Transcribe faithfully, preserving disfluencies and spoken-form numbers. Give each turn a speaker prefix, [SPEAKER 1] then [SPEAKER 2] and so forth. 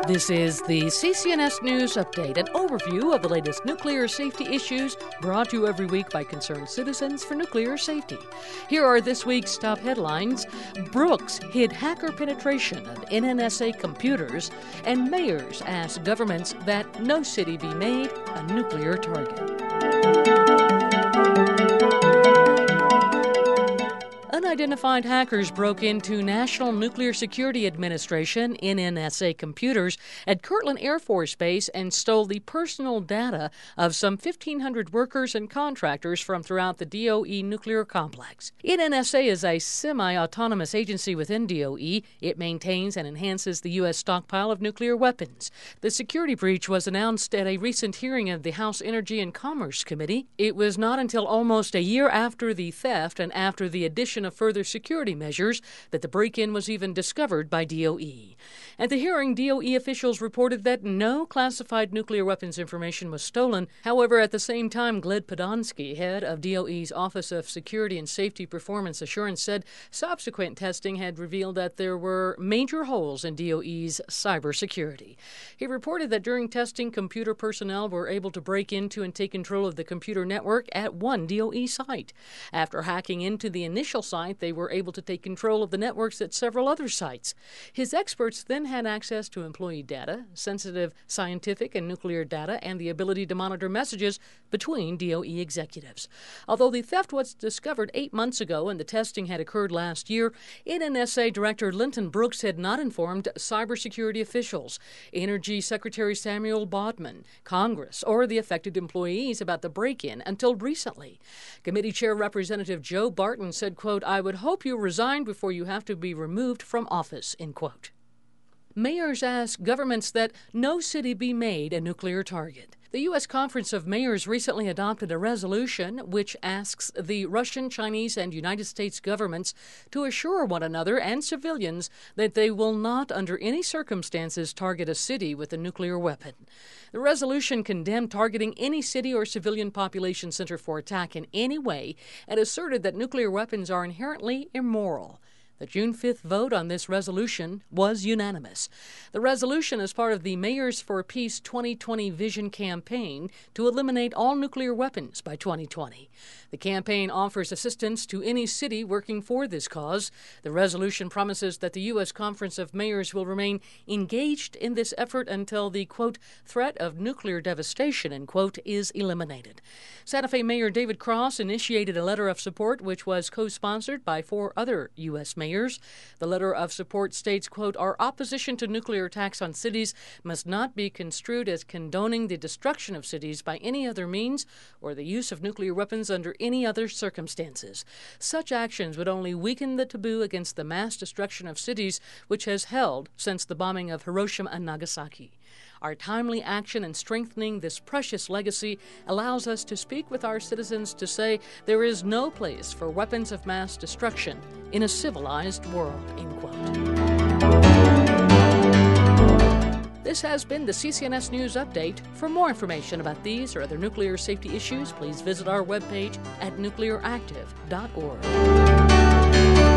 [SPEAKER 1] This is the C C N S News Update, an overview of the latest nuclear safety issues brought to you every week by concerned citizens for nuclear safety. Here are this week's top headlines. Brooks hid hacker penetration of N N S A computers, and mayors ask governments that no city be made a nuclear target. Unidentified hackers broke into National Nuclear Security Administration N N S A computers at Kirtland Air Force Base and stole the personal data of some fifteen hundred workers and contractors from throughout the D O E nuclear complex. N N S A is a semi-autonomous agency within D O E. It maintains and enhances the U S stockpile of nuclear weapons. The security breach was announced at a recent hearing of the House Energy and Commerce Committee. It was not until almost a year after the theft and after the addition of further security measures that the break-in was even discovered by D O E. At the hearing, D O E officials reported that no classified nuclear weapons information was stolen. However, at the same time, Gleb Podonsky, head of D O E's Office of Security and Safety Performance Assurance, said subsequent testing had revealed that there were major holes in D O E's cybersecurity. He reported that during testing, computer personnel were able to break into and take control of the computer network at one D O E site. After hacking into the initial site, they were able to take control of the networks at several other sites. His experts then had access to employee data, sensitive scientific and nuclear data, and the ability to monitor messages between D O E executives. Although the theft was discovered eight months ago and the testing had occurred last year, N N S A Director Linton Brooks had not informed cybersecurity officials, Energy Secretary Samuel Bodman, Congress, or the affected employees about the break-in until recently. Committee Chair Representative Joe Barton said, quote, "I would hope you resign before you have to be removed from office," end quote. Mayors ask governments that no city be made a nuclear target. The U S Conference of Mayors recently adopted a resolution which asks the Russian, Chinese, and United States governments to assure one another and civilians that they will not, under any circumstances, target a city with a nuclear weapon. The resolution condemned targeting any city or civilian population center for attack in any way and asserted that nuclear weapons are inherently immoral. The June fifth vote on this resolution was unanimous. The resolution is part of the Mayors for Peace twenty twenty Vision campaign to eliminate all nuclear weapons by twenty twenty. The campaign offers assistance to any city working for this cause. The resolution promises that the U S Conference of Mayors will remain engaged in this effort until the, quote, threat of nuclear devastation, end quote, is eliminated. Santa Fe Mayor David Cross initiated a letter of support which was co-sponsored by four other U S mayors. Mayors. The letter of support states, quote, "Our opposition to nuclear attacks on cities must not be construed as condoning the destruction of cities by any other means or the use of nuclear weapons under any other circumstances. Such actions would only weaken the taboo against the mass destruction of cities which has held since the bombing of Hiroshima and Nagasaki. Our timely action in strengthening this precious legacy allows us to speak with our citizens to say there is no place for weapons of mass destruction in a civilized world," end quote. This has been the C C N S News Update. For more information about these or other nuclear safety issues, please visit our webpage at nuclear active dot org.